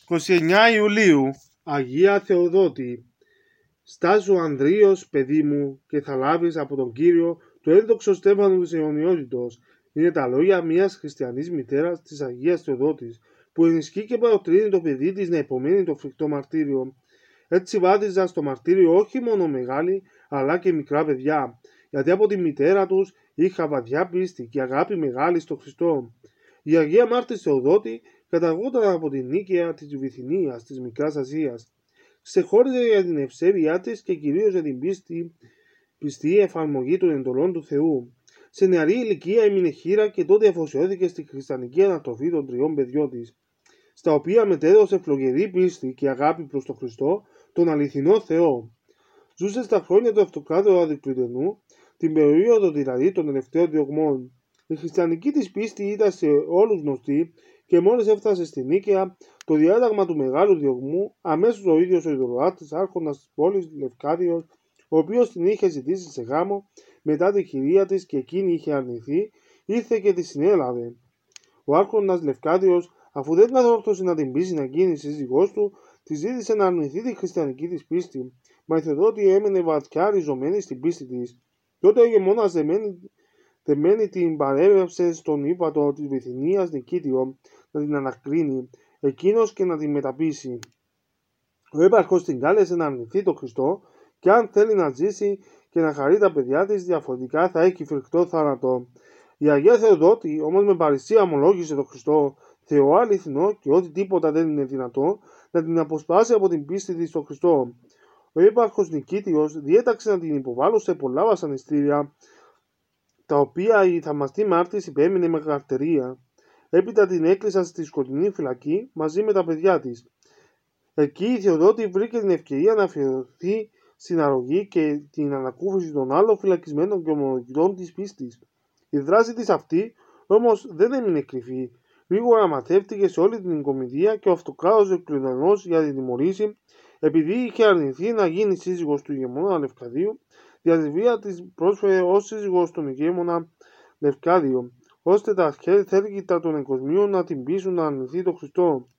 29 Ιουλίου, Αγία Θεοδότη. Στάσου Ανδρείος, παιδί μου, και θα λάβεις από τον Κύριο το ένδοξο στέφανο της αιωνιότητος. Είναι τα λόγια μιας χριστιανής μητέρας της Αγίας Θεοδότης, που ενισχύει και παροτρύνει το παιδί της να υπομένει το φρικτό μαρτύριο. Έτσι βάδιζα στο μαρτύριο όχι μόνο μεγάλοι, αλλά και μικρά παιδιά, γιατί από τη μητέρα τους είχα βαθιά πίστη και αγάπη μεγάλη στο Χριστό. Η Αγία Μάρτης Θεοδότη καταγόταν από την Νίκαια της Βυθινίας της Μικράς Ασίας. Ξεχώριζε για την ευσέβειά της και κυρίως για την πιστή εφαρμογή των εντολών του Θεού. Σε νεαρή ηλικία έμεινε χήρα και τότε αφοσιώθηκε στη χριστιανική ανατροφή των 3 παιδιών της, στα οποία μετέδωσε φλογερή πίστη και αγάπη προς τον Χριστό, τον αληθινό Θεό. Ζούσε στα χρόνια του Αυτοκράτορα Διοκλητιανού, την περίοδο δηλαδή των τελευταίων διωγμών. Η χριστιανική της πίστη ήταν σε όλους γνωστή και μόλις έφτασε στη Νίκαια το διάταγμα του μεγάλου διωγμού, αμέσως ο ίδιος ο ειδωλολάτρης άρχοντας της πόλης Λευκάδιος, ο οποίος την είχε ζητήσει σε γάμο μετά τη χειρία της και εκείνη είχε αρνηθεί, ήρθε και τη συνέλαβε. Ο άρχοντας Λευκάδιος, αφού δεν κατόρθωσε να την πείσει να γίνει σύζυγός του, τη ζήτησε να αρνηθεί τη χριστιανική της πίστη, μα η Θεοδότη έμενε βαθιά ριζωμένη στην πίστη της. Τότε ο ηγεμόνας δεμένη την παρέβευσε στον ύπατο της Βυθινίας Νικήτιο να την ανακρίνει, εκείνος και να την μεταπίσει. Ο έπαρχος την κάλεσε να αρνηθεί τον Χριστό και αν θέλει να ζήσει και να χαρεί τα παιδιά της, διαφορετικά θα έχει φρικτό θάνατο. Η Αγία Θεοδότη όμως με παρησία ομολόγησε τον Χριστό Θεό αληθινό και ότι τίποτα δεν είναι δυνατό να την αποσπάσει από την πίστη της στον Χριστό. Ο έπαρχος Νικήτιος διέταξε να την υποβάλουν σε πολλά βασανιστήρια, τα οποία η θαυμαστή Μάρτης υπέμεινε με καρτερία. Έπειτα την έκλεισαν στη σκοτεινή φυλακή μαζί με τα παιδιά της. Εκεί η Θεοδότη βρήκε την ευκαιρία να αφιερωθεί στην αρρωγή και την ανακούφιση των άλλων φυλακισμένων και ομολογητών της πίστης. Η δράση της αυτή όμως δεν έμεινε κρυφή. Γρήγορα μαθεύτηκε σε όλη την κομιδία και ο Αυτοκράτορας Διοκλητιανός για την τιμωρήσει, επειδή είχε αρνηθεί να γίνει σύζυγος του ηγεμόνα Λευκαδίου, δια τη βία της πρόσφερε ως σύζυγος τον ηγέμονα Λευκάδιο, ώστε τα θέρκητα των εγκοσμίων να την πείσουν να αρνηθεί τον Χριστό.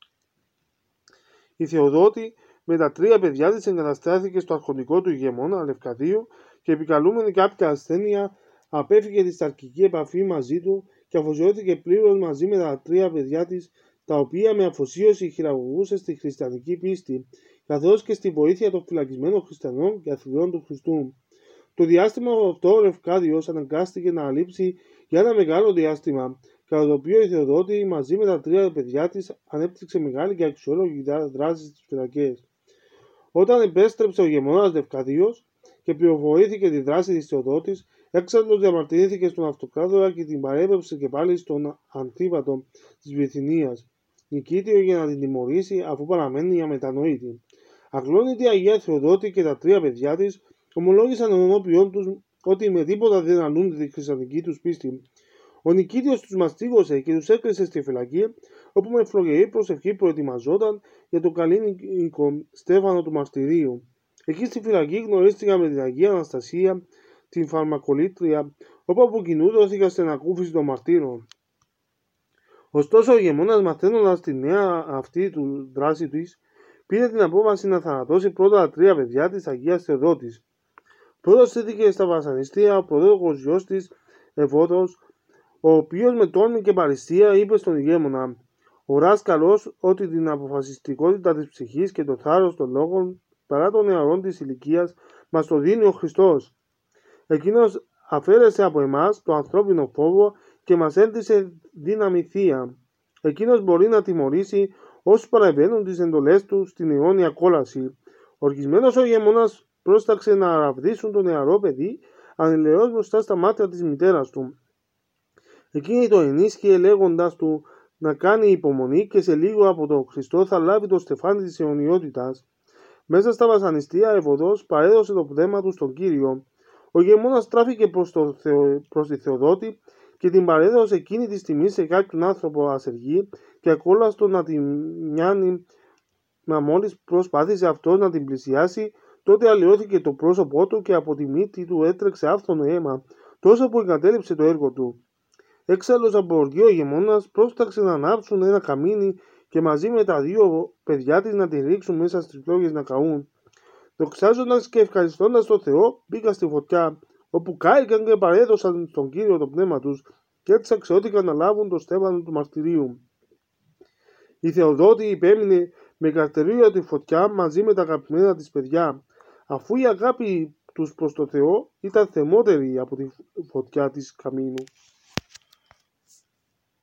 Η Θεοδότη με τα 3 παιδιά της εγκαταστάθηκε στο αρχοντικό του ηγεμόνα Λευκαδίου και επικαλούμενη κάποια ασθένεια απέφυγε τη σαρκική επαφή μαζί του και αφοσιώθηκε πλήρως μαζί με τα 3 παιδιά της, τα οποία με αφοσίωση χειραγωγούσε στη χριστιανική πίστη, καθώς και στη βοήθεια των φυλακισμένων χριστιανών και αθλιών του Χριστού. Το διάστημα αυτό ο Λευκάδιος αναγκάστηκε να αλείψει για ένα μεγάλο διάστημα, κατά το οποίο η Θεοδότη μαζί με τα 3 παιδιά της ανέπτυξε μεγάλη και αξιόλογη δράση στις φυλακές. Όταν επέστρεψε ο ηγεμόνας Λευκαδίος και πληροφορήθηκε τη δράση της Θεοδότης, έξαλλος διαμαρτυρήθηκε στον Αυτοκράτορα και την παρέπεψε και πάλι στον Αντίπατο της Βυθινίας Νικήτιο για να την τιμωρήσει, αφού παραμένει αμετανόητη. Αγλώνητη η Αγία Θεοδότη και τα 3 παιδιά της ομολόγησαν ενώπιον τους ότι με τίποτα δεν αρνούνται τη χριστιανική τους πίστη. Ο Νικήτιος τους μαστίγωσε και τους έκλεισε στη φυλακή, όπου με φλογερή προσευχή προετοιμαζόταν για το καλλίνικο στέφανο του μαρτυρίου. Εκεί στη φυλακή γνωρίστηκα με την Αγία Αναστασία, την φαρμακολήτρια, όπου από κοινού δόθηκαν στην ανακούφιση των μαρτύρων. Ωστόσο, ο ηγεμόνας, μαθαίνοντας τη νέα αυτή του δράση της, πήρε την απόφαση να θανατώσει πρώτα τα 3 παιδιά της Αγίας Θεοδότης. Πρώτος στήθηκε στα βασανιστήρια ο προδότοκος γιος της, Ευώδος, ο οποίος με τόλμη και παρησία είπε στον ηγέμονα: «Οράς καλώς ότι την αποφασιστικότητα της ψυχής και το θάρρος των λόγων, παρά των νεαρών της ηλικίας, μας το δίνει ο Χριστός. Εκείνος αφαίρεσε από εμάς το ανθρώπινο φόβο και μας έντυσε δύναμη θεία. Εκείνος μπορεί να τιμωρήσει όσους παραβαίνουν τις εντολές του στην αιώνια κόλαση». Οργισμένος ο ηγεμόνας πρόσταξε να ραβδίσουν το νεαρό παιδί ανηλαιώς μπροστά στα μάτια της μητέρας του. Εκείνη το ενίσχυε λέγοντας του να κάνει υπομονή και σε λίγο από τον Χριστό θα λάβει το στεφάνι της αιωνιότητας. Μέσα στα βασανιστήρια Ευωδός παρέδωσε το πνεύμα του στον Κύριο. Ο ηγεμόνας στράφηκε προς τη Θεοδότη και την παρέδωσε εκείνη τη στιγμή σε κάποιον άνθρωπο ασεργή και ακόλαστο να την μιάνει, μα μόλις προσπάθησε αυτός να την πλησιάσει, τότε αλλοιώθηκε το πρόσωπό του και από τη μύτη του έτρεξε άφθονο αίμα, τόσο που εγκατέλειψε το έργο του. Έξαλλος από οργή ο ηγεμόνας πρόσταξε να ανάψουν ένα καμίνι και μαζί με τα δύο παιδιά της να τη ρίξουν μέσα στις φλόγες να καούν. Δοξάζοντας και ευχαριστώντας τον Θεό, μπήκαν στη φωτιά, όπου κάηκαν και παρέδωσαν στον Κύριο το πνεύμα τους και έτσι αξιώθηκαν να λάβουν το στέφανο του μαρτυρίου. Η Θεοδότη υπέμεινε με καρτερίο τη φωτιά μαζί με τα αγαπημένα της παιδιά, αφού η αγάπη τους προς το Θεό ήταν θεμότερη από τη φωτιά της καμίνου.